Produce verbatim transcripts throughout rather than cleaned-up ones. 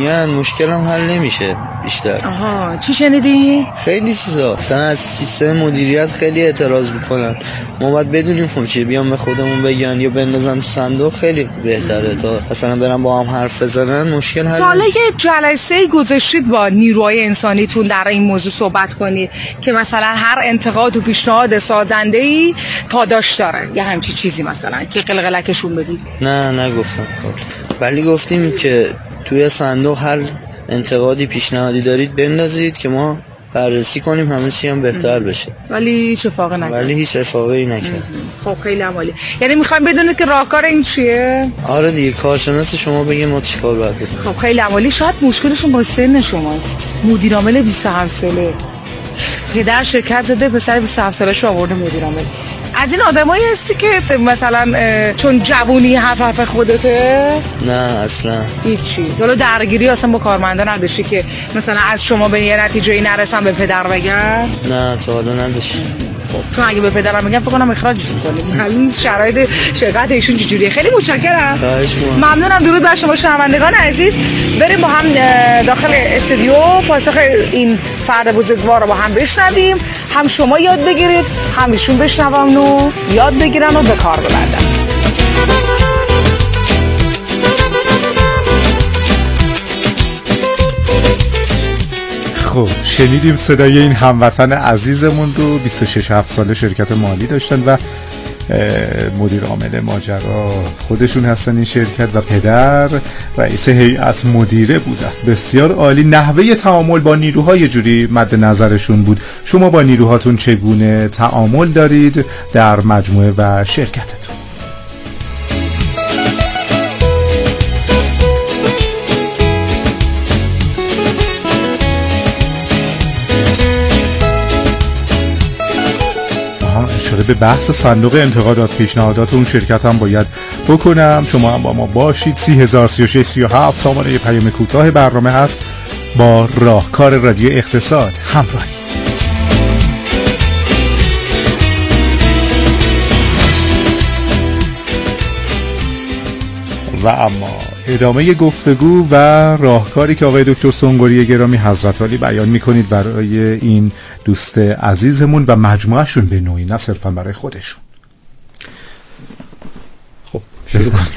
میان مشکلم حل نمیشه بیشتر. آها چی شنیدی؟ خیلی چیزا، مثلا از سیستم مدیریت خیلی اعتراض میکنن. ما باید بدونیم خب چیه، بیام به خودمون بگن یا بندازن تو صندوق خیلی بهتره تا مثلا برن با هم حرف بزنن مشکل حل. حالا یه جلسه گذاشتید با نیروهای انسانیتون در این موضوع صحبت کنید که مثلا هر انتقاد و پیشنهاد سازنده‌ای پاداش داره یا همچی چیزی مثلا که قلقلکشون بدید؟ نه نگفتم، ولی گفتیم که توی صندوق هر انتقادی پیشنهادی دارید بندازید که ما بررسی کنیم همه چی هم بهتر بشه. ولی هیچ اتفاقی نکرد. ولی هیچ اتفاقی نکرد. خب خیلی عالی. یعنی میخوایم بدونید که راهکار این چیه؟ آره دیگه، کارشناس شما بگه ما چیکار باید بکنیم. خب خیلی عالی. شاید مشکلشون با سن شماست. مدیر عامل بیست و هفت ساله، پدر شرکت زده، پسر بیست و هفت سالش رو آورده مدیر عامل. از این آدمایی هستی که مثلا چون جوونی حرف حرف خودته؟ نه اصلا هیچی. حالا درگیری اصلا با کارمندا نداشتی که مثلا از شما به یه نتیجه‌ای نرسن به پدر بگن؟ نه تا حالا نداشتی. خب چون اگه به پدرم بگم فکر کنم اخراجشون کنیم. همین شرایط شرکت ایشون چجوریه. خیلی متشکرم. خواهش می‌کنم. ممنونم. درود بر شما شنوندگان عزیز. بریم با هم داخل استودیو پاسخ این فرد بزرگوار رو با هم بشنویم. هم شما یاد بگیرید، هم ایشون بشنون و یاد بگیرن و به کار ببندن. خب شنیدیم صدای این هموطن عزیزمون رو. بیست و شش هفت ساله شرکت مالی داشتن و مدیر عامل ماجرا خودشون هستن این شرکت و پدر رئیس هیئت مدیره بودن. بسیار عالی. نحوه تعامل با نیروهای جوری مد نظرشون بود. شما با نیروهاتون چگونه تعامل دارید در مجموعه و شرکتتون؟ به بحث صندوق انتقادات پیشنهادات اون شرکت هم باید بکنم. شما هم با ما باشید. سی هزار سی و شش سی و هفت سامانه پیام کوتاه برنامه هست. با راهکار رادیو اقتصاد همراهید. و اما ادامه گفتگو و راهکاری که آقای دکتر سنگوری گرامی حضرت عالی بیان میکنید برای این دوست عزیزمون و مجموعهشون به نوعی، نه صرفا برای خودشون. خب شروع کنیم.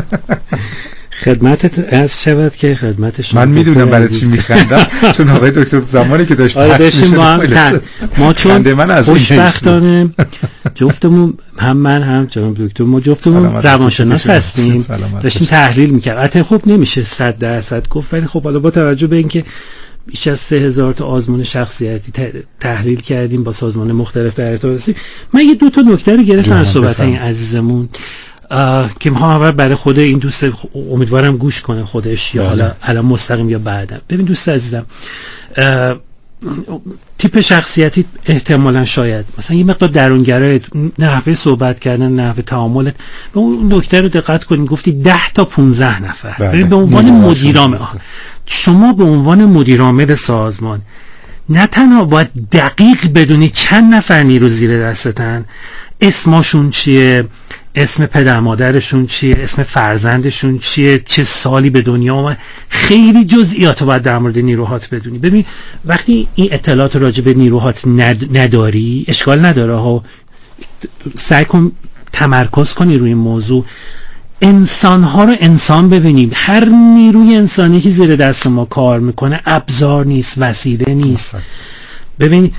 خدمتت از شود که خدمت شما. من میدونم برای چی میخندم، چون آقای دکتر زمانی که داشت آره داشتیم با هم تن... ما چون خوشبختانه جفتمون، هم من هم جناب دکتر، ما جفتمون روانشناس هستیم، داشتیم تحلیل میکردیم. البته خب نمیشه صد درصد گفت، ولی خب حالا با توجه به اینکه بیش از سه هزار تا آزمون شخصیتی تحلیل کردیم با سازمان مختلف در ارتباطی، من یه دو تا نکته رو گرفتم از صحبت این عزیزمون که ما برای خود این دوست امیدوارم گوش کنه خودش یا حالا الان مستقیم یا بعدم. ببین دوست عزیزم، تیپ شخصیتی احتمالاً شاید مثلا یه مقدار درونگرای، نحوه صحبت کردن، نحوه تعاملت، به اون نکته رو دقت کنیم. گفتی ده تا پونزده نفر. ببین به عنوان مدیر عامل، شما به عنوان مدیر عامل سازمان نه تنها باید دقیق بدونی چند نفر نیرو زیر دستتن، اسمشون چیه، اسم پدر مادرشون چیه، اسم فرزندشون چیه، چه سالی به دنیا آمد، خیلی جزئیات رو باید در مورد نیروهات بدونی. ببین وقتی این اطلاعات راجع به نیروهات نداری اشکال نداره ها، سعی کن تمرکز کنی روی این موضوع. انسان‌ها رو انسان ببینیم. هر نیروی انسانی که زیر دست ما کار میکنه ابزار نیست، وسیله نیست. ببین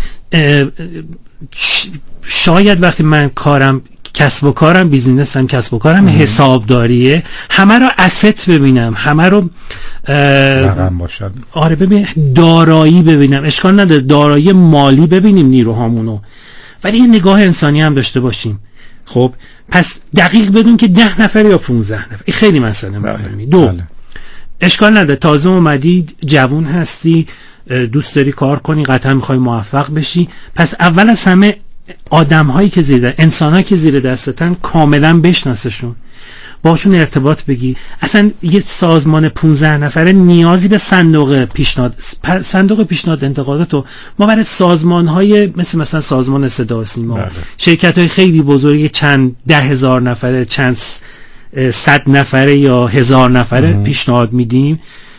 شاید وقتی من کارم کسب و کارم بیزینسم کسب و کارم حسابداریه، همه رو asset ببینم، همه رو رقم باشد. آره ببین دارایی ببینم، اشکال نداره دارایی مالی ببینیم نیروهامونو، ولی یه نگاه انسانی هم داشته باشیم. خب پس دقیق بدون که ده نفر یا پونزده نفر، این خیلی مسئله مهمی. دو بله. اشکال نداره تازه اومدی، جوون هستی، دوست داری کار کنی، قطعا میخوای موفق بشی، پس اول از همه آدم هایی که زیر انسان هایی که زیر دستتن کاملا بشناسشون، باشون ارتباط بگی. اصلا یه سازمان پونزده نفره نیازی به صندوق پیشنهاد صندوق پیشنهاد انتقاداتو ما برای سازمان های مثل مثلا سازمان صدا و سیما، شرکت های خیلی بزرگی چند ده هزار نفره، چند صد نفره یا هزار نفره ام. پیشنهاد میدیم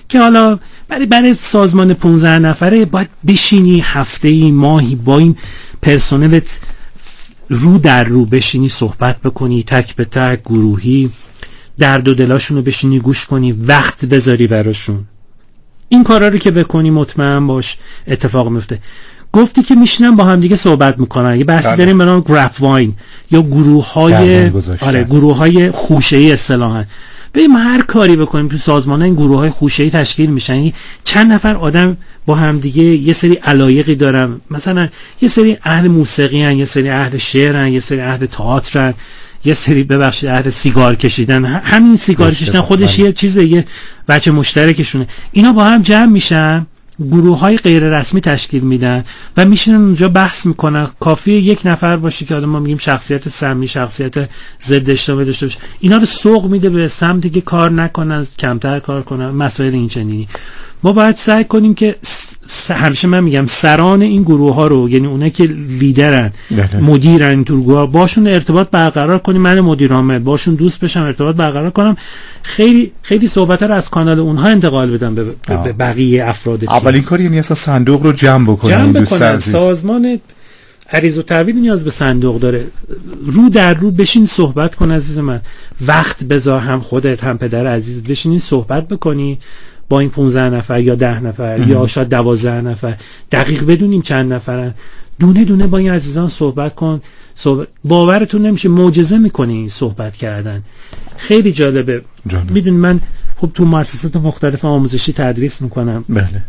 که حالا برای برای سازمان پانزده نفره باید بشینی هفته‌ای ماهی با این پرسنلت رو در رو بشینی صحبت بکنی، تک به تک، گروهی، درد و دلاشون رو بشینی گوش کنی، وقت بذاری براشون. این کارا رو که بکنی مطمئن باش اتفاق میفته. گفتی که میشینن با هم دیگه صحبت میکنن، یه بحثی داریم به نام گرپ واین یا گروه‌های آره گروه‌های خوشه‌ای اصطلاحاً. ببین ما هر کاری بکنیم تو سازمان این گروه‌های خوشه‌ای تشکیل میشن، چند نفر آدم با هم دیگه یه سری علایقی دارن، مثلا یه سری اهل موسیقی ان، یه سری اهل شعر ان، یه سری اهل تئاتر، یه سری ببخشید اهل سیگار کشیدن. همین سیگار کشیدن خودش یه چیزه، یه بچه مشترکشونه. اینا با هم جمع میشن، گروه‌های غیر رسمی تشکیل میدن و میشینن اونجا بحث میکنن. کافیه یک نفر باشه که آدم ما میگیم شخصیت سمی، شخصیت ضد اجتماعی داشته باشه، اینا رو سوق میده به سمتی که کار نکنن، کمتر کار کنن، مسائل این چنینی. ما باید سعی کنیم که همیشه من میگم سران این گروه ها رو، یعنی اونایی که لیدرن، مدیرن تو گروه، باشون ارتباط برقرار کنیم. من مدیر عامل باشون دوست بشم، ارتباط برقرار کنم، خیلی خیلی صحبت رو از کانال اونها انتقال بدم به, به بقیه افراد تیم. اولین کاری یعنی اصلا صندوق رو جمع بکنن. جمع بکنن. سازمان عریض و تحویل نیاز به صندوق داره. رو در رو بشین صحبت کن عزیز من، وقت بذار، هم خودت هم پدر عزیزت بشینین صحبت بکنی با این پانزده نفر یا ده نفر یا شاید دوازده نفر، دقیق بدونیم چند نفرن، دونه دونه با این عزیزان صحبت کن. صحبت... باورتون نمیشه معجزه میکنه این صحبت کردن. خیلی جالبه. میدونی من خب تو مؤسسات مختلف آموزشی تدریس میکنم.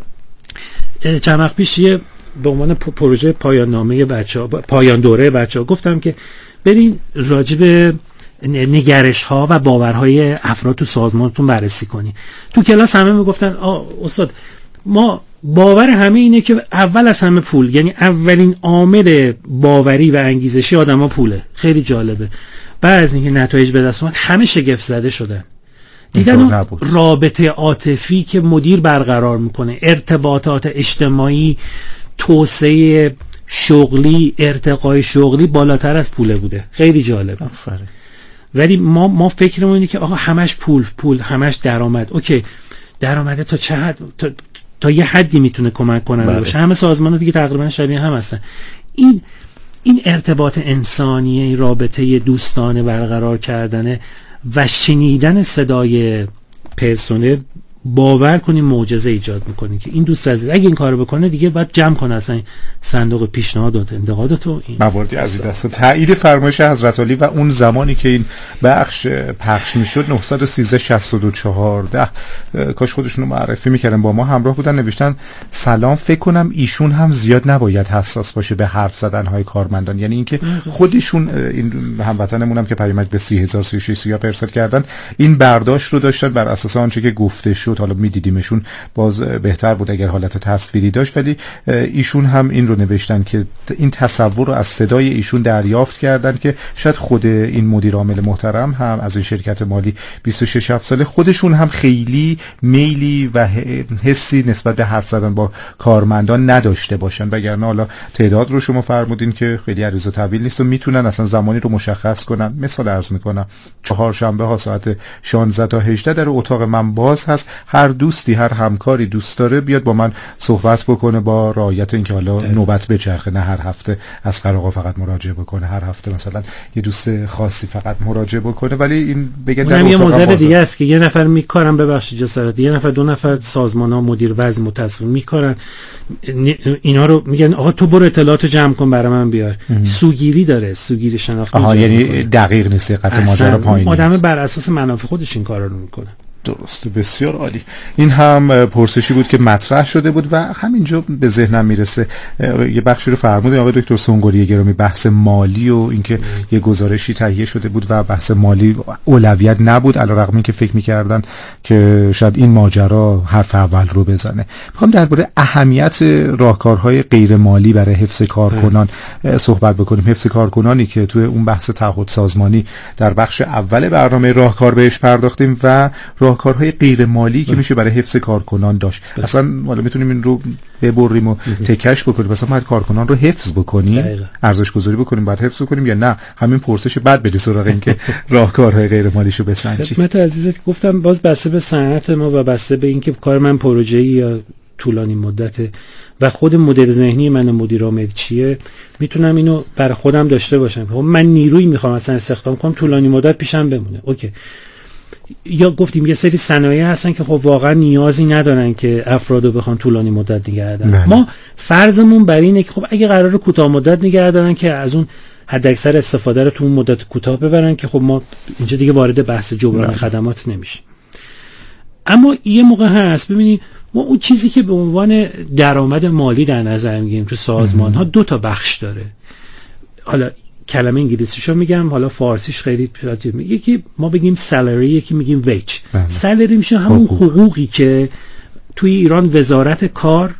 بله. چند وقت پیش یه به عنوان پروژه پایان نامه بچه‌ها، پایان دوره بچه‌ها، گفتم که برین راجب نگرش ها و باورهای افراد تو سازمانتون بررسی کنی. تو کلاس همه میگفتن آ استاد ما باور همه اینه که اول از همه پول، یعنی اولین عامل باوری و انگیزشی آدما پوله. خیلی جالبه. بعد از اینکه نتایج به دست اومد همه شگفت زده شدن. دیدن اون رابطه عاطفی که مدیر برقرار میکنه، ارتباطات اجتماعی، توسعه شغلی، ارتقای شغلی بالاتر از پوله بوده. خیلی جالب. آفرین. ولی ما ما فکرمون اینه که آقا همش پول پول همش درآمد. اوکی، درآمد تا چه حد، تا, تا یه حدی میتونه کمک کننده باشه. همه سازمان‌ها دیگه تقریبا شبیه هم هستن. این این ارتباط انسانی، این رابطه دوستانه برقرار کردن و شنیدن صدای پرسنل، باور کنیم معجزه ایجاد میکنه که این دوست عزیز اگه این کارو بکنه دیگه باید جمع کنه اصلا صندوق پیشنهادات انتقادات و این مواردی از دست تایید فرمایش حضرت علی. و اون زمانی که این بخش پخش میشد نه یک سه شش دو چهارده کاش خودشونو معرفی میکردن، با ما همراه بودن، نوشتن سلام، فکر کنم ایشون هم زیاد نباید حساس باشه به حرف زدن های کارمندان، یعنی اینکه خودشون این هموطنمون هم که پیامک به سی هزار سی و شش یا ارسال کردن این برداشت رو داشتن بر اساس آنچه که گفته شد. حالا میدیدیمشون باز بهتر بود اگر حالت تصویری داشت، ولی ایشون هم این رو نوشتن که این تصور رو از صدای ایشون دریافت کردن که شاید خود این مدیر عامل محترم هم از این شرکت مالی بیست و شش ساله خودشون هم خیلی میلی و حسی نسبت به حرف زدن با کارمندان نداشته باشن، وگرنه حالا تعداد رو شما فرمودین که خیلی عریض و طویل نیست و میتونن اصلا زمانی رو مشخص کنن. مثال عرض میکنم، چهارشنبه ها ساعت شانزده تا هجده در اتاق من باز هست، هر دوستی هر همکاری دوست داره بیاد با من صحبت بکنه، با رعایت اینکه حالا نوبت بچرخه، نه هر هفته از آقا فقط مراجعه بکنه، هر هفته مثلا یه دوست خاصی فقط مراجعه بکنه. ولی این بگه در یه موضوع دیگه است که یه نفر میکارن، ببخشید جسارت، یه نفر دو نفر سازمان‌ها مدیر وضع متصل میکارن اینا رو میگن آقا تو برو اطلاعاتو جمع کن برای من بیار. سوگیری داره، سوگیری شناختی. آها، یعنی دقیق نیست، قطع ماجرا پایین. آدم بر اساس منافع خودش این کارا رو میکنه. درست، بسیار عالی. این هم پرسشی بود که مطرح شده بود و همینجا به ذهنم میرسه. یه بخشی رو فرمودین آقای دکتر سنگوری گرامی، بحث مالی و اینکه یه گزارشی تهیه شده بود و بحث مالی اولویت نبود، علیرغم اینکه فکر می‌کردن که شاید این ماجرا حرف اول رو بزنه. میخوام درباره اهمیت راهکارهای غیر مالی برای حفظ کارکنان صحبت بکنیم. حفظ کارکنانی که توی اون بحث تعهد سازمانی در بخش اول برنامه راهکار بهش پرداختیم و راهکارهای غیر مالی که میشه برای حفظ کارکنان داشت. بله. اصلا حالا میتونیم این رو ببریم و تکش بکنیم، مثلا باید کارکنان رو حفظ بکنیم، ارزش گذاری بکنیم، بعد حفظ کنیم، یا نه همین پرسش بعد بریم سراغ این که راهکارهای غیر مالیشو بسنجیم. خدمت عزیزت گفتم باز بسته به صنعت ما و بسته به اینکه کار من پروژه‌ای یا طولانی مدته و خود مدل ذهنی من مدیر عامل چیه، میتونم اینو برای خودم داشته باشم. خب من نیروی میخوام مثلا استخدام کنم طولانی مدت پیشم بمونه، اوکی. یا گفتیم یه سری صنایع هستن که خب واقعا نیازی ندارن که افرادو بخوان طولانی مدت نگه دارن. ما فرضمون بر اینه که خب اگه قراره کوتاه مدت نگه دارن که از اون حداکثر استفاده رو تو اون مدت کوتاه ببرن که خب ما اینجا دیگه وارد بحث جبران خدمات نمیشیم. اما یه موقع هست ببینید ما اون چیزی که به عنوان درآمد مالی در نظر میگیریم تو سازمان ها دو تا بخش داره. حالا کلمه انگلیسیشو میگم، حالا فارسیش خیلی پیچیده میگه. یکی ما بگیم سالری، یکی میگیم ویج. سالری میشه همون حقوقی که توی ایران وزارت کار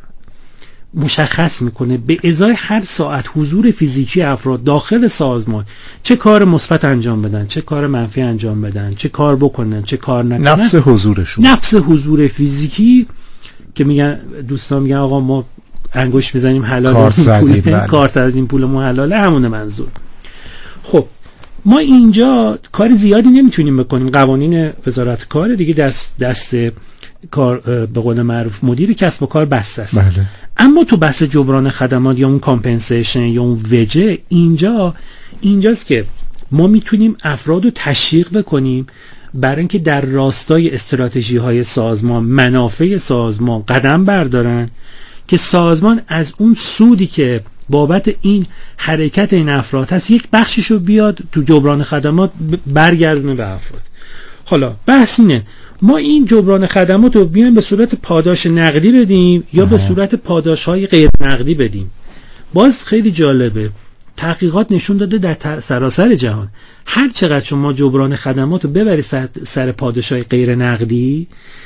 مشخص میکنه به ازای هر ساعت حضور فیزیکی افراد داخل سازمان چه کار مثبت انجام بدن، چه کار منفی انجام بدن، چه کار بکنن، چه کار نکنن. نفس حضورشون، نفس حضور فیزیکی که میگن دوستان میگن آقا ما انگشت میزنیم حلاله، کارت زدیم، کارت زدیم پولمون حلاله، همون منظور. خب ما اینجا کار زیادی نمیتونیم بکنیم. قوانین وزارت کار دیگه دست دست کار به قول معروف مدیر کسب و کار بسته است. بله. اما تو بحث جبران خدمات یا اون کامپنسیشن یا اون وجه، اینجا اینجاست که ما میتونیم افراد رو تشویق بکنیم برای اینکه در راستای استراتژی های سازمان، منافع سازمان قدم بردارن که سازمان از اون سودی که بابت این حرکت این افراد هست یک بخششو بیاد تو جبران خدمات برگردونه به افراد. حالا بحث اینه ما این جبران خدمات رو بیایم به صورت پاداش نقدی بدیم یا به صورت پاداش های غیر نقدی بدیم. باز خیلی جالبه، تحقیقات نشون داده در سراسر جهان هر چقدر شما جبران خدمات رو ببری سر, سر پاداش های غیر نقدی،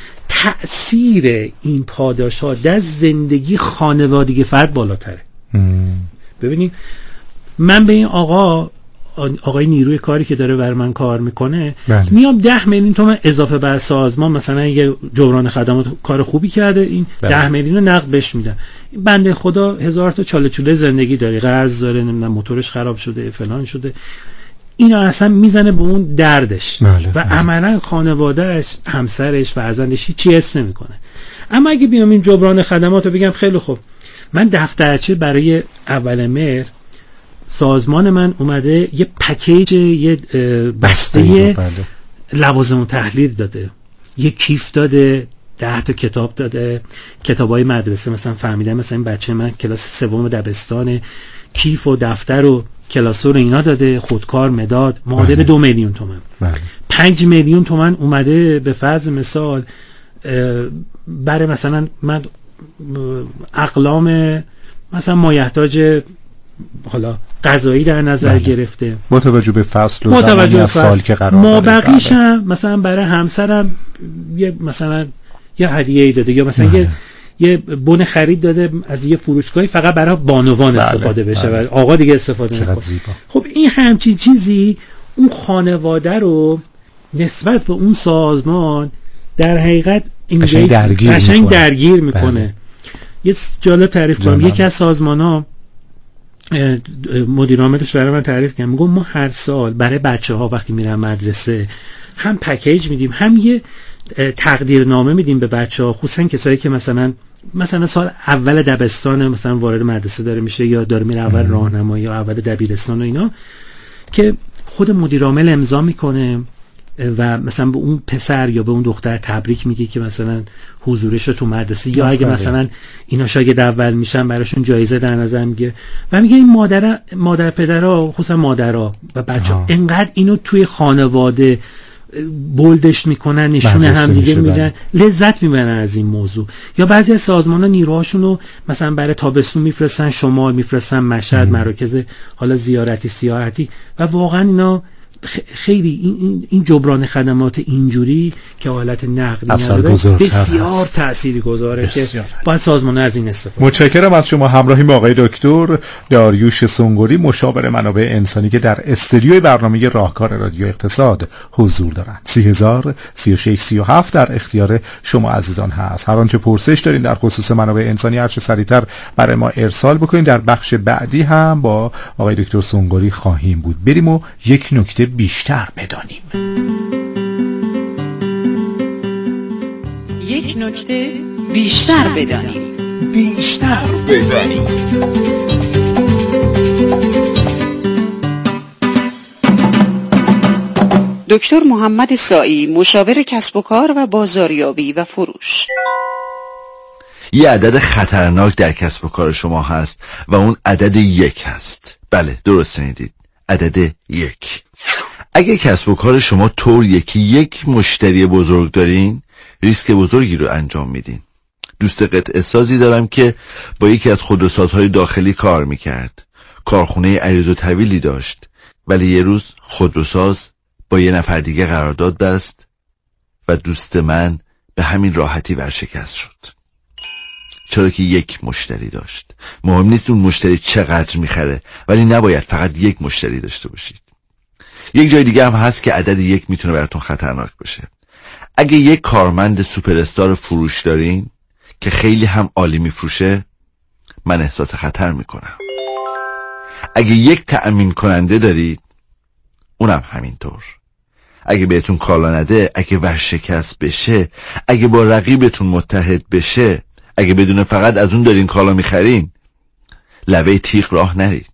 تأثیر این پاداش ها در زندگی خانوادگی فرد بالاتره. ببینید من به این آقا آقای نیروی کاری که داره بر من کار میکنه بله. میام ده میلیون تومان اضافه بر سازمان، مثلا یه جبران خدمات کار خوبی کرده، این بله. ده میلیون رو نقد بهش میدن. بنده خدا هزار تا چاله چوله زندگی داره، قرض داره، نمیدونم موتورش خراب شده، فلان شده، اینا اصلا میزنه به اون دردش بله. و عملا خانوادهش، همسرش، فرزندش چی حس نمیکنه. اما اگه بیام این جبران خدمات رو بگم خیلی خوب، من دفترچه برای اول مهر سازمان من اومده یه پکیج، یه بسته بله. لوازم تحلیل داده، یه کیف داده، ده تا کتاب داده، کتابای مدرسه، مثلا فهمیدم مثلا این بچه من کلاس سوم دبستان، کیف و دفتر و کلاسور اینا داده، خودکار، مداد، معادل بله. دو میلیون تومان بله. پنج میلیون تومان اومده به فرض مثال برای مثلا من اقلام مثلا مایحتاج حالا غذایی در نظر بله. گرفته، متوجه به فصل و زمانی سال که قرار ما بقیش هم مثلا برای همسرم یه مثلا یه هدیه‌ای داده، یا مثلا یه یه بن خرید داده از یه فروشگاهی فقط برای بانوان بله. استفاده بشه بله. و آقا دیگه استفاده نکنه. خب این همچین چیزی اون خانواده رو نسبت به اون سازمان در حقیقت قشنگ درگیر, قشنگ درگیر میکنه. بله. یه جالب تعریف کنم، یکی از سازمان‌ها مدیر عاملش برای من تعریف کرد، میگم ما هر سال برای بچه‌ها وقتی میرن مدرسه هم پکیج میدیم، هم یه تقدیرنامه میدیم به بچه‌ها، خصوصا کسایی که مثلا مثلا سال اول دبستان مثلا وارد مدرسه داره میشه یا داره میره اول راهنمایی یا اول دبیرستان و اینا، که خود مدیر عامل امضا میکنه و مثلا به اون پسر یا به اون دختر تبریک میگه که مثلا حضورش رو تو مدرسه، یا اگه مثلا اینا شاگرد اول میشن براشون جایزه در نظر میگه و میگه این مادر مادر پدرها، خصوصا مادرها و بچه‌ها انقدر اینو توی خانواده بولدش میکنن، نشون هم دیگه میدن، لذت میبرن از این موضوع. یا بعضی از سازمان‌ها نیروهاشون رو مثلا برای تابستون میفرستن شمال، میفرستن مشهد، مراکز حالا زیارتی سیاحتی، و واقعا اینا خیلی این این جبران خدمات اینجوری که حالت نقدی نداره بسیار تاثیرگذاره که باید سازمان از این استفاده. متشکرم از شما. همراهیم با آقای دکتر داریوش سنگوری، مشاور منابع انسانی که در استودیوی برنامه راهکار رادیو اقتصاد حضور دارند. سی هزار سی و شش سی و هفت در اختیار شما عزیزان هست. هر آنچه پرسش دارین در خصوص منابع انسانی هر چه سریعتر برای ما ارسال بکنید. در بخش بعدی هم با آقای دکتر سنگوری خواهیم بود. بریم و یک نکته بیشتر بدانیم. یک نکته بیشتر بدانیم. بیشتر بدانیم. دکتر محمد سائی، مشاور کسب و کار و بازاریابی و فروش. یه عدد خطرناک در کسب و کار شما هست و اون عدد یک هست. بله، درست شنیدید، عدد یک. اگه کسب و کار شما طوریه که یک مشتری بزرگ دارین، ریسک بزرگی رو انجام میدین. دوست قطعه سازی دارم که با یکی از خودروسازهای داخلی کار میکرد. کارخونه عریض و طویلی داشت، ولی یه روز خودروساز با یه نفر دیگه قرارداد بست و دوست من به همین راحتی ورشکست شد. چرا که یک مشتری داشت. مهم نیست اون مشتری چقدر میخره، ولی نباید فقط یک مشتری داشته باشید. یک جای دیگه هم هست که عدد یک میتونه براتون خطرناک باشه. اگه یک کارمند سوپر استار فروش دارین که خیلی هم عالی میفروشه، من احساس خطر میکنم. اگه یک تأمین کننده دارید، اونم همینطور. اگه بهتون کالا نده، اگه ورشکست بشه، اگه با رقیبتون متحد بشه، اگه بدون فقط از اون دارین کالا میخرین، لبه تیغ راه نرید.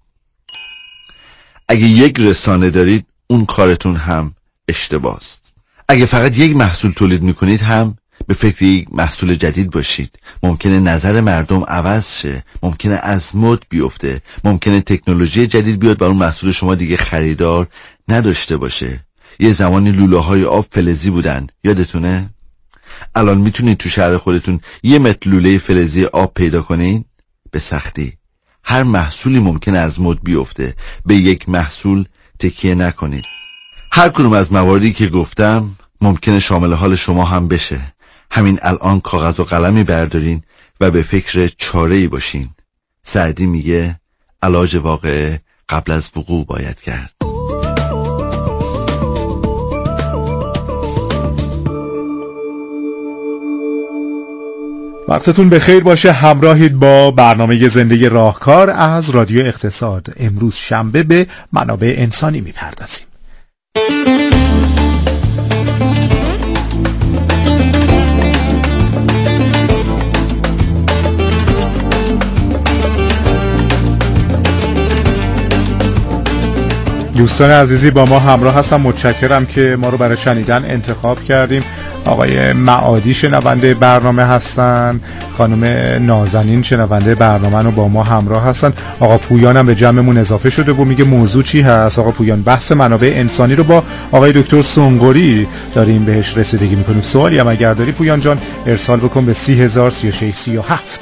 اگه یک رسانه دارید، اون کارتون هم اشتباست. اگه فقط یک محصول تولید میکنید، هم به فکر یک محصول جدید باشید. ممکنه نظر مردم عوض شه، ممکنه از مد بیفته، ممکنه تکنولوژی جدید بیاد و اون محصول شما دیگه خریدار نداشته باشه. یه زمانی لوله های آب فلزی بودن، یادتونه؟ الان میتونید تو شهر خودتون یه متر لوله فلزی آب پیدا کنین به سختی. هر محصولی ممکنه از مد بیفته. به یک محصول تکیه نکنید. هر کدوم از مواردی که گفتم ممکنه شامل حال شما هم بشه. همین الان کاغذ و قلمی بردارین و به فکر چاره‌ای باشین. سعدی میگه علاج واقعه قبل از وقوع باید کرد. وقتتون بخیر باشه. همراهید با برنامه زندگی راهکار از رادیو اقتصاد. امروز شنبه به منابع انسانی میپردازیم. دوستان عزیزی با ما همراه هستم. متشکرم که ما رو برای شنیدن انتخاب کردیم. آقای معادی شنونده برنامه هستن، خانم نازنین شنونده برنامه رو با ما همراه هستن. آقا پویان هم به جمعمون اضافه شده و میگه موضوع چی هست؟ آقا پویان بحث منابع انسانی رو با آقای دکتر سنگوری داریم بهش رسیدگی میکنیم. سوالی هم اگر داری پویان جان ارسال بکن به سی هزار سی و شش سی و هفت.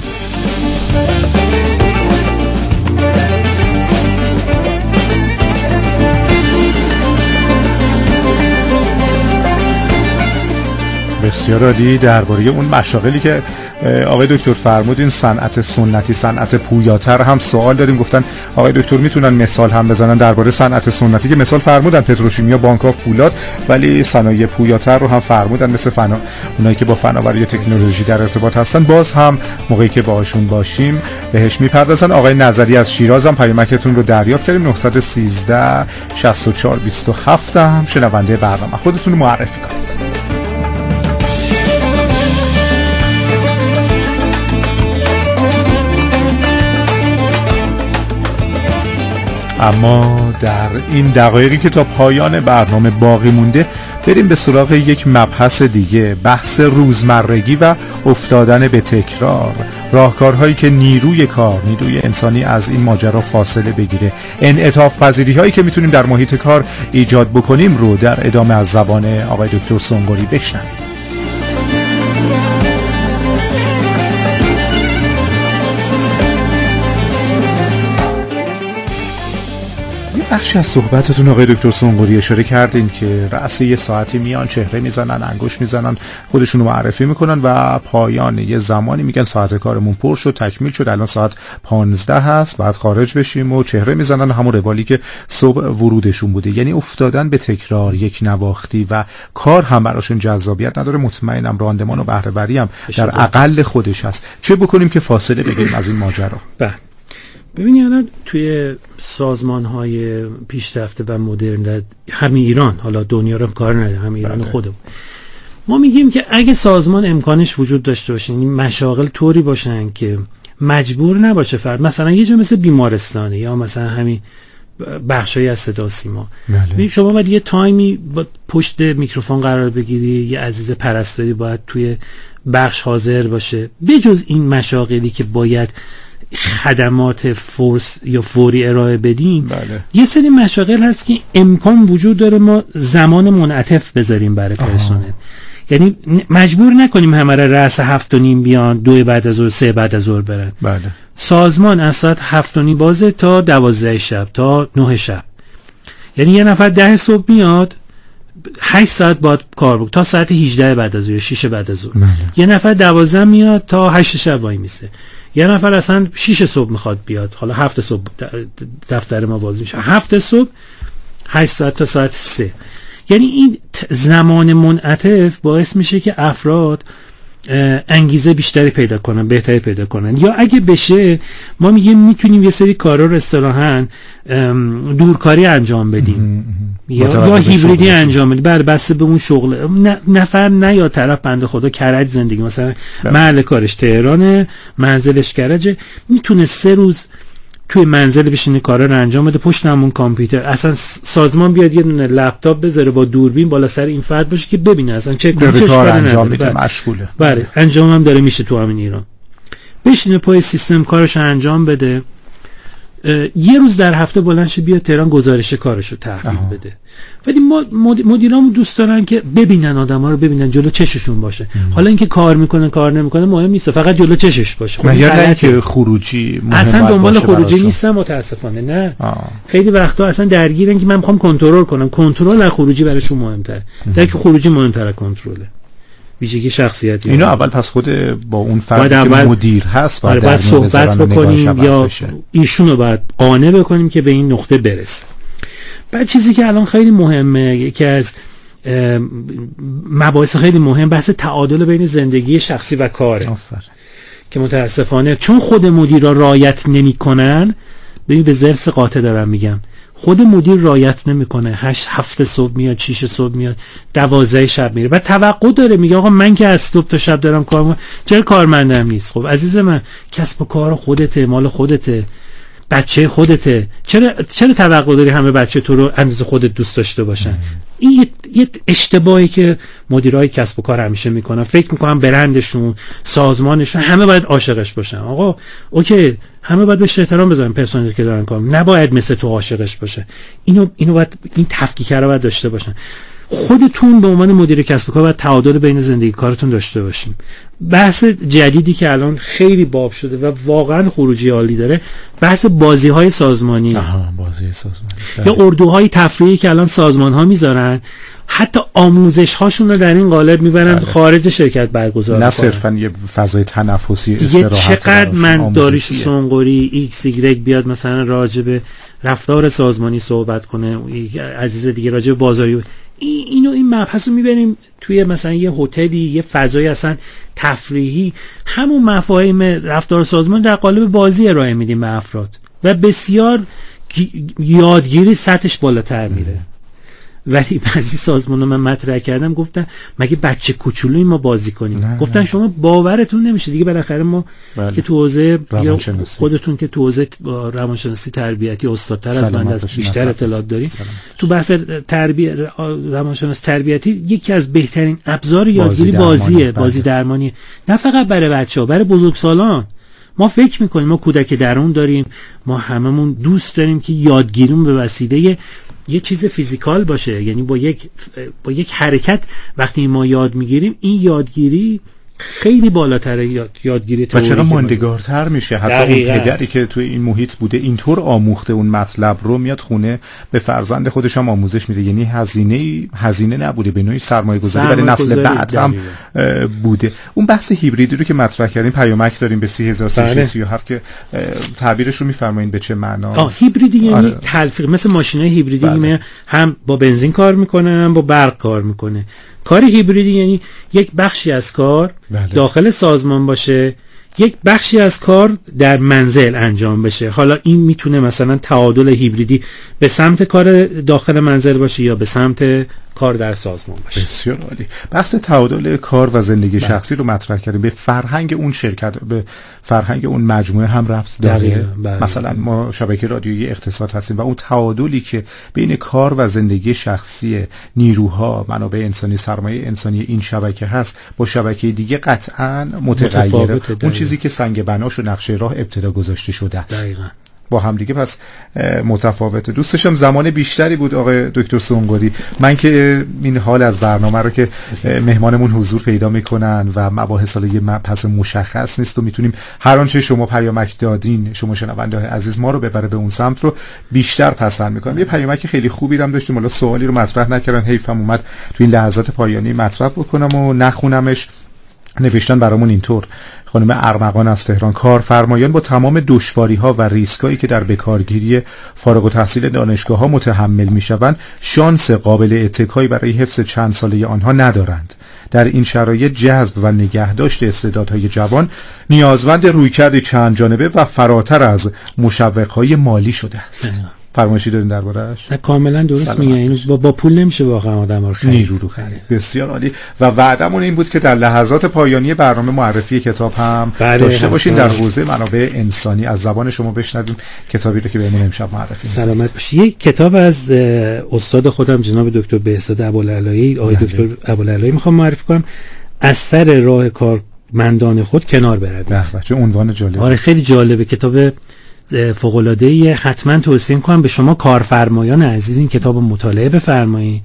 بسیار عالی. درباره اون مشاغلی که آقای دکتر فرمودین، صنعت سنتی، صنعت پویاتر هم سوال داریم. گفتن آقای دکتر میتونن مثال هم بزنن درباره صنعت سنتی که مثال فرمودن پتروشیمیا، بانک‌ها، فولاد، ولی صنایع پویاتر رو هم فرمودن مثل فنا اونایی که با فناوری تکنولوژی در ارتباط هستن. باز هم موقعی که باهاشون باشیم بهش میپردازن. آقای نظری از شیراز هم پیامکتون رو دریافت کردیم. نه یک سه شش چهار دو هفت هم شنونده برنامه. خودتون رو معرفی کنید. اما در این دقایقی که تا پایان برنامه باقی مونده بریم به سراغ یک مبحث دیگه، بحث روزمرگی و افتادن به تکرار، راهکارهایی که نیروی کار، نیروی انسانی از این ماجرا فاصله بگیره، انعطاف پذیری هایی که میتونیم در محیط کار ایجاد بکنیم رو در ادامه از زبان آقای دکتر سنگوری بشنویم. بخشی از صحبتتون آقای دکتر سنقوری اشاره کردین که رأس یه ساعتی میان چهره میزنن، انگشت میزنن، خودشونو معرفی میکنن و پایان یه زمانی میگن ساعت کارمون پر شد، تکمیل شد، الان ساعت پانزده هست، بعد خارج بشیم و چهره میزنن همون روالی که صبح ورودشون بوده. یعنی افتادن به تکرار، یک نواختی و کار هم براشون جذابیت نداره. مطمئنم راندمان و بهره وری هم در اقل خودش هست. چه بکنیم که فاصله بگیریم از این ماجرا؟ بله ببینید الان توی سازمان‌های پیشرفته و مدرن همین ایران، حالا دنیا رو کار نداره، همین ایران خودمون، ما میگیم که اگه سازمان امکانش وجود داشته باشه، این مشاغل طوری باشن که مجبور نباشه فرد، مثلا یه جا مثل بیمارستانه یا مثلا همین بخشایی از صدا سیما، بله. شما باید یه تایمی پشت میکروفون قرار بگیری، یه عزیز پرستاری باید توی بخش حاضر باشه. بجز این مشاغلی که باید خدمات فورس یا فوری ارائه بدیم، بله. یه سری مشاغل هست که امکان وجود داره ما زمان منعطف بذاریم برای پرسنل، یعنی مجبور نکنیم همه را رأس هفت و نیم بیان، دو بعد از ظهر، سه بعد از ظهر برن. بله. سازمان از ساعت هفت و نیم بازه تا دوازده شب تا نه شب، یعنی یه نفر ده صبح میاد، هشت ساعت باید کار بکنه تا ساعت هجده بعد از ظهر، شش بعد از ظهر. یه نفر دوازده میاد تا هشت شب وای میسه. یه نفر اصلا شش صبح میخواد بیاد، حالا هفت صبح دفتر ما باز میشه، هفت صبح هشت ساعت تا ساعت سه. یعنی این زمان منعطف باعث میشه که افراد انگیزه بیشتری پیدا کنن، بهتری پیدا کنن. یا اگه بشه ما میگیم میتونیم یه سری کارا رو اصطلاحاً دورکاری انجام بدیم یا یا هیبریدی انجام بدیم، بر بسته به اون شغل. نفر نه یا طرف بنده خدا کرج زندگی، مثلا محل کارش تهرانه، منزلش کرجه، میتونه سه روز توی منزل بشینه کارا رو انجام بده پشت همون کامپیوتر. اصلا سازمان بیاد یه دونه لپتاپ بذاره با دوربین بالا سر این فرد باشه که ببینه اصلا چه کار انجام میده، مشغوله. بله انجام هم داره میشه تو همین ایران. بشینه پای سیستم کارش انجام بده، یه روز در هفته بلند شه بیاد تهران گزارش کارشو تحویل بده. ولی ما مدیرامون دوست دارن که ببینن، آدما رو ببینن، جلو چششون باشه. ام. حالا اینکه کار میکنه کار نمیکنه مهم نیست، فقط جلو چشش باشه. خب یا نه که خروجی مهم اصلا دنبال خروجی نیستم متاسفانه. نه آه. خیلی وقتا اصلا درگیرن که من میخوام کنترل کنم، کنترل از خروجی براشون مهمتره، در که خروجی مهمتره از کنترله. ویژگی شخصیتی اینو اول پس خود با اون فردی که مدیر هست باید, باید صحبت بکنیم یا ایشونو باید قانع بکنیم که به این نقطه برسه. بعد چیزی که الان خیلی مهمه، یکی از مباحث خیلی مهم بحث تعادل بین زندگی شخصی و کاره. آفر. که متاسفانه چون خود مدیرا رعایت نمی‌کنن، ببین به ضرس قاطع دارم میگم، خود مدیر رعایت نمیکنه، هشت هفت صبح میاد، شش صبح میاد، دوازده شب میره، بعد توقع داره میگه آقا من که از صبح تا شب دارم کار میکنم، چرا کارمندم نیست؟ خب عزیز من، کسب و کار خودته، مال خودته، بچه خودته، چرا چرا توقع داری همه بچه تو رو اندازه خودت دوست داشته باشن؟ این یه, یه اشتباهی که مدیرای کسب و کار همیشه میکنن، فکر میکنن برندشون، سازمانشون همه باید عاشقش باشن. آقا اوکی، همه باید بهش احترام بذارن، پرسنلی که دارن کار، نباید مثل تو عاشقش باشه. اینو اینو باید این تفکیک رو باید داشته باشن. خودتون به عنوان مدیر کسب و کار باید تعادل بین زندگی کارتون داشته باشیم. بحث جدیدی که الان خیلی باب شده و واقعا خروجی عالی داره، بحث بازی‌های سازمانی. آها، بازی سازمانی. یا اردوهای تفریحی که الان سازمان‌ها میذارن، حتی آموزش هاشون رو در این قالب میبرن بله. خارج شرکت برگزار کنن، نه صرفا یه فضای تنفسی دیگه. چقدر من داریوش سنقوری ایکس ایگرگ بیاد مثلا راجع به رفتار سازمانی صحبت کنه، عزیز دیگه راجع به بازاریابی، این اینو این مبحث رو میبریم توی مثلا یه هتلی، یه فضای اصلا تفریحی، همون مفاهیم رفتار سازمان در قالب بازی ارائه میدیم به افراد و بسیار یادگیری سطحش بالاتر میره. ولی بعضی سازمان‌ها من مطرح کردم گفتن مگه بچه کوچولویی ما بازی کنیم؟ نه گفتن نه. شما باورتون نمیشه دیگه، بالاخره ما بله. که تو حوزه خودتون که تو حوزه روانشناسی تربیتی استادتر از من از بیشتر اطلاعات دارین، تو بحث تربیت روانشناسی تربیتی یکی از بهترین ابزار یادگیری بازیه، بازی, بازی درمانی، نه فقط برای بچه‌ها، برای بزرگسالان. ما فکر میکنیم ما کودک درون داریم، ما هممون دوست داریم که یادگیریمون به وسیله یه چیز فیزیکال باشه، یعنی با یک با یک حرکت وقتی ما یاد میگیریم، این یادگیری خیلی بالاتر یاد یادگیری و چرا ماندگارتر میشه. حتی دقیقا. اون پدری که توی این محیط بوده اینطور آموخته اون مطلب رو، میاد خونه به فرزند خودش هم آموزش میده. یعنی هزینه هزینه نبوده، به نوعی سرمایه گذاری برای نسل بعد هم بوده. اون بحث هیبریدی رو که مطرح کردیم، پیامک داریم به سی هزار و سیصد و سی و هفت که تعبیرش رو میفرمایید به چه معناست؟ هیبریدی یعنی آره. تلفیق، مثل ماشینای هیبریدی بله. هم با بنزین کار میکنه هم با برق کار میکنه. کار هیبریدی یعنی یک بخشی از کار بله. داخل سازمان باشه، یک بخشی از کار در منزل انجام بشه. حالا این میتونه مثلا تعادل هیبریدی به سمت کار داخل منزل باشه یا به سمت کار در سازمان باشه. بسیار عالی. بحث تعادل کار و زندگی بله. شخصی رو مطرح کردیم. به فرهنگ اون شرکت، به فرهنگ اون مجموعه هم ربط داره. بله. مثلا ما شبکه رادیویی اقتصاد هستیم و اون تعادلی که بین کار و زندگی شخصی، نیروها، منابع انسانی، سرمایه انسانی این شبکه هست با شبکه دیگه قطعاً متغیره. اون چیزی که سنگ بناش و نقشه راه ابتدا گذاشته شده است. دقیقاً. با هم دیگه پس متفاوته. دوستشم زمان بیشتری بود آقای دکتر سونقری. من که این حال از برنامه رو که مهمانمون حضور پیدا میکنن و مباحث حالا یه پس مشخص نیست و میتونیم هر آنچه شما پیامک دادین، شما شنونده های عزیز، ما رو ببره به اون سمت رو بیشتر پسند میکنم. یه پیامک خیلی خوبی هم داشتیم، حالا سوالی رو مطرح نکردن، حیفم اومد تو این لحظات پایانی مطرح بکنم و نخونمش. نوشتن برامون اینطور: خانم ارمغان از تهران، کارفرمایان با تمام دشواری‌ها و ریسکایی که در بکارگیری فارغ التحصیل دانشگاه‌ها متحمل می‌شوند، شانس قابل اتکایی برای حفظ چند ساله آنها ندارند. در این شرایط جذب و نگهداشت استعدادهای جوان نیازمند رویکرد چند جانبه و فراتر از مشوق‌های مالی شده است. فرمایشی دارین درباره‌اش؟ نه کاملا درست میگه. این با, با پول نمیشه واقعا آدم رو خرید. نیرو رو خرید. بسیار عالی. و وعدمون این بود که در لحظات پایانی برنامه معرفی کتاب هم بله داشته باشین در حوزه منابع انسانی. از زبان شما بشنویم کتابی رو که بهمون امشب معرفی می‌کنید. سلامت باشید. یک کتاب از استاد خودم جناب دکتر بهزاد ابوالعلایی، آقای دکتر ابوالعلایی میخوام معرفی کنم. از سر راه کارمندان خود کنار بروید. به چه عنوان جالب. آره خیلی جالبه. کتاب فوق‌العاده‌ای، حتما توصیه می‌کنم به شما کارفرمایان عزیز این کتابو مطالعه بفرمایید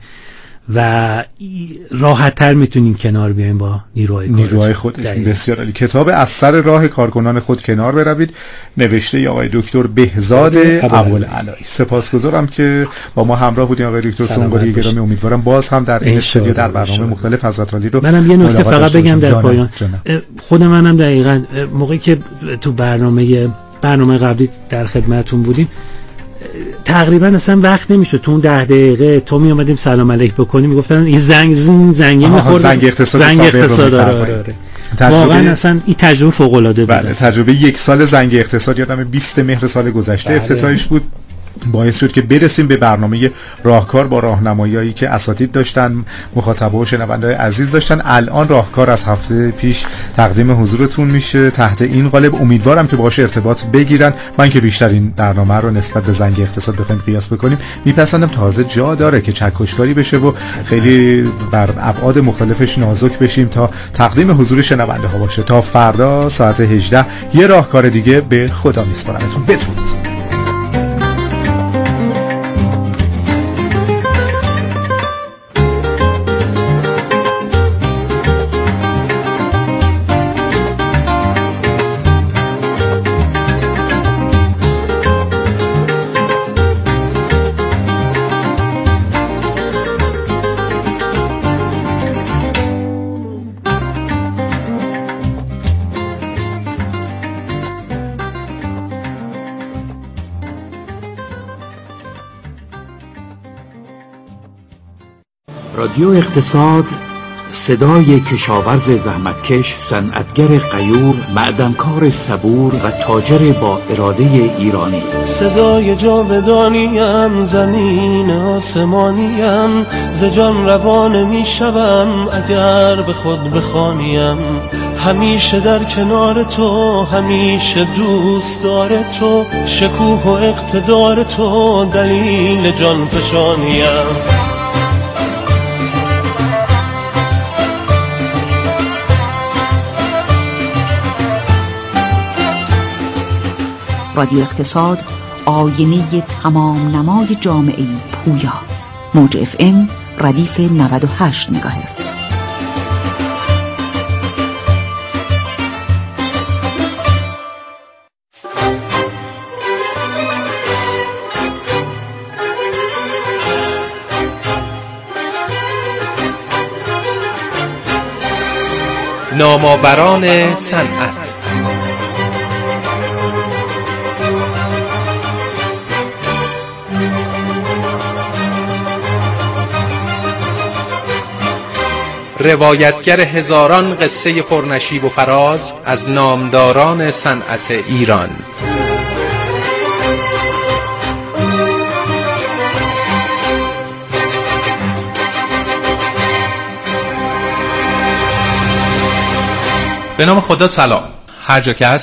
و راحت‌تر میتونین کنار بیاین با نیروهای نیروهای خودتون. بسیار عالی. کتاب از سر راه کارکنان خود کنار بروید، نوشته آقای دکتر بهزاد ابوالعلایی. سپاسگزارم که با ما همراه بودین آقای دکتر سونقری گرامی. امیدوارم باز هم در این استودیو در برنامه مختلف حضرت عالی رو منم یه نکته فقط بگم در پایان. خود منم دقیقاً موقعی که تو برنامه برنامه قبلی در خدمتون بودیم تقریبا اصلا وقت نمیشد. تو اون ده دقیقه تو می اومدیم سلام علیک بکنیم میگفتن این زنگ زنگ زنگی میخورد، زنگ اقتصاد زنگ اقتصاد داره. واقعا اصلا این تجربه فوق العاده بود. بله تجربه یک سال زنگ اقتصاد یادم بیست مهر سال گذشته بله. افتتاحش بود. باعث شد که برسیم به برنامه راهکار با راهنمایی‌هایی که اساتید داشتن، مخاطبا و شنونده‌های عزیز داشتن. الان راهکار از هفته پیش تقدیم حضورتون میشه تحت این قالب. امیدوارم که باهاش ارتباط بگیرن. من که بیشتر این برنامه رو نسبت به زنگ اقتصاد بخوایم قیاس بکنیم میپسندم، تازه جا داره که چکشکاری بشه و خیلی بر ابعاد مختلفش نازک بشیم تا تقدیم حضور شنونده ها باشه. تا فردا ساعت هجده یه راهکار دیگه به خدا میسپارمتون. بدرود. رادیو اقتصاد، صدای کشاورز زحمتکش، صنعتگر غیور، معدنکار صبور و تاجر با اراده ایرانی. صدای جاودانیم، زمین آسمانیم، ز جان روان می شوم اگر به خود بخوانیم. همیشه در کنار تو، همیشه دوست دار تو، شکوه و اقتدار تو دلیل جان فشانیم. رادیو اقتصاد، آینه تمام نمای جامعه پویا. موج اف ام ردیف نود و هشت مگاهرتز. نامآوران صنعت. روایتگر هزاران قصه پرنشیب و فراز از نامداران صنعت ایران. به نام خدا. سلام. هر جا که هست